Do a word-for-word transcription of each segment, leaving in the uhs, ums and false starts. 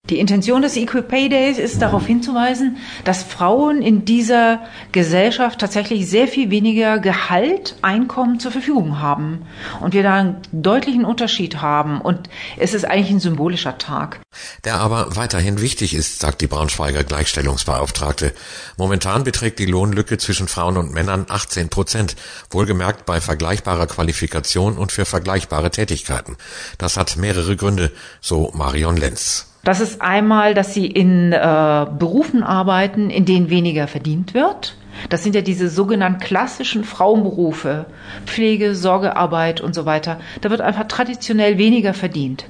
Die Intention des Equal Pay Days ist darauf hinzuweisen, dass Frauen in dieser Gesellschaft tatsächlich sehr viel weniger Gehalt, Einkommen zur Verfügung haben. Und wir da einen deutlichen Unterschied haben. Und es ist eigentlich ein symbolischer Tag. Der aber weiterhin wichtig ist, sagt die Braunschweiger Gleichstellungsbeauftragte. Momentan beträgt die Lohnlücke zwischen Frauen und Männern achtzehn Prozent. Wohlgemerkt bei vergleichbarer Qualifikation und für vergleichbare Tätigkeiten. Das hat mehrere Gründe, so Marion Lenz. Das ist einmal, dass sie in äh, Berufen arbeiten, in denen weniger verdient wird. Das sind ja diese sogenannten klassischen Frauenberufe, Pflege, Sorgearbeit und so weiter. Da wird einfach traditionell weniger verdient.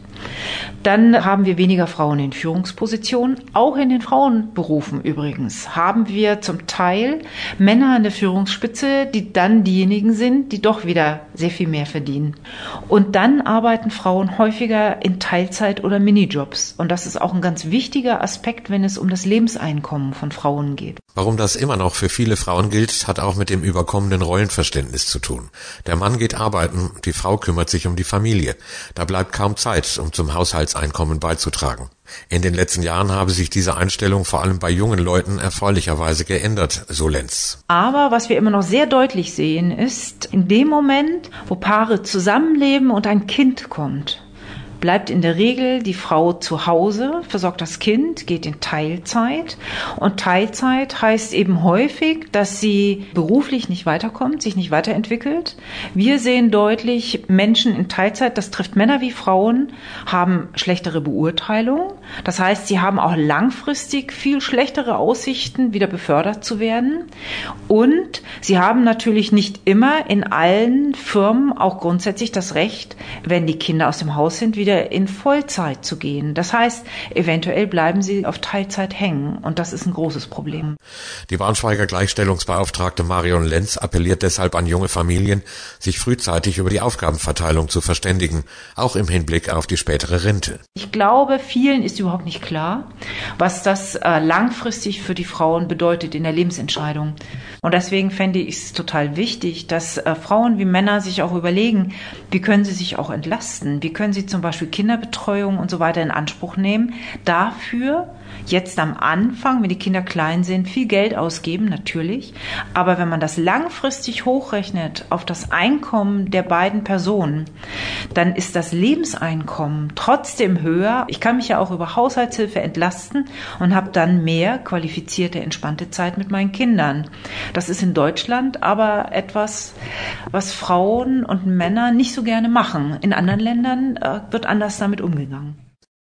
Dann haben wir weniger Frauen in Führungspositionen. Auch in den Frauenberufen übrigens haben wir zum Teil Männer an der Führungsspitze, die dann diejenigen sind, die doch wieder sehr viel mehr verdienen. Und dann arbeiten Frauen häufiger in Teilzeit- oder Minijobs. Und das ist auch ein ganz wichtiger Aspekt, wenn es um das Lebenseinkommen von Frauen geht. Warum das immer noch für viele Frauen gilt, hat auch mit dem überkommenen Rollenverständnis zu tun. Der Mann geht arbeiten, die Frau kümmert sich um die Familie. Da bleibt kaum Zeit, um zum Haushaltseinkommen beizutragen. In den letzten Jahren habe sich diese Einstellung vor allem bei jungen Leuten erfreulicherweise geändert, so Lenz. Aber was wir immer noch sehr deutlich sehen, ist, in dem Moment, wo Paare zusammenleben und ein Kind kommt, bleibt in der Regel die Frau zu Hause, versorgt das Kind, geht in Teilzeit. Und Teilzeit heißt eben häufig, dass sie beruflich nicht weiterkommt, sich nicht weiterentwickelt. Wir sehen deutlich, Menschen in Teilzeit, das trifft Männer wie Frauen, haben schlechtere Beurteilung. Das heißt, sie haben auch langfristig viel schlechtere Aussichten, wieder befördert zu werden. Und sie haben natürlich nicht immer in allen Firmen auch grundsätzlich das Recht, wenn die Kinder aus dem Haus sind, wieder in Vollzeit zu gehen. Das heißt, eventuell bleiben sie auf Teilzeit hängen und das ist ein großes Problem. Die Braunschweiger Gleichstellungsbeauftragte Marion Lenz appelliert deshalb an junge Familien, sich frühzeitig über die Aufgabenverteilung zu verständigen, auch im Hinblick auf die spätere Rente. Ich glaube, vielen ist überhaupt nicht klar, was das äh, langfristig für die Frauen bedeutet in der Lebensentscheidung. Und deswegen fände ich es total wichtig, dass äh, Frauen wie Männer sich auch überlegen, wie können sie sich auch entlasten, wie können sie zum Beispiel Kinderbetreuung und so weiter in Anspruch nehmen. Dafür jetzt am Anfang, wenn die Kinder klein sind, viel Geld ausgeben, natürlich. Aber wenn man das langfristig hochrechnet auf das Einkommen der beiden Personen, dann ist das Lebenseinkommen trotzdem höher. Ich kann mich ja auch über Haushaltshilfe entlasten und habe dann mehr qualifizierte, entspannte Zeit mit meinen Kindern. Das ist in Deutschland aber etwas, was Frauen und Männer nicht so gerne machen. In anderen Ländern äh, wird anders damit umgegangen.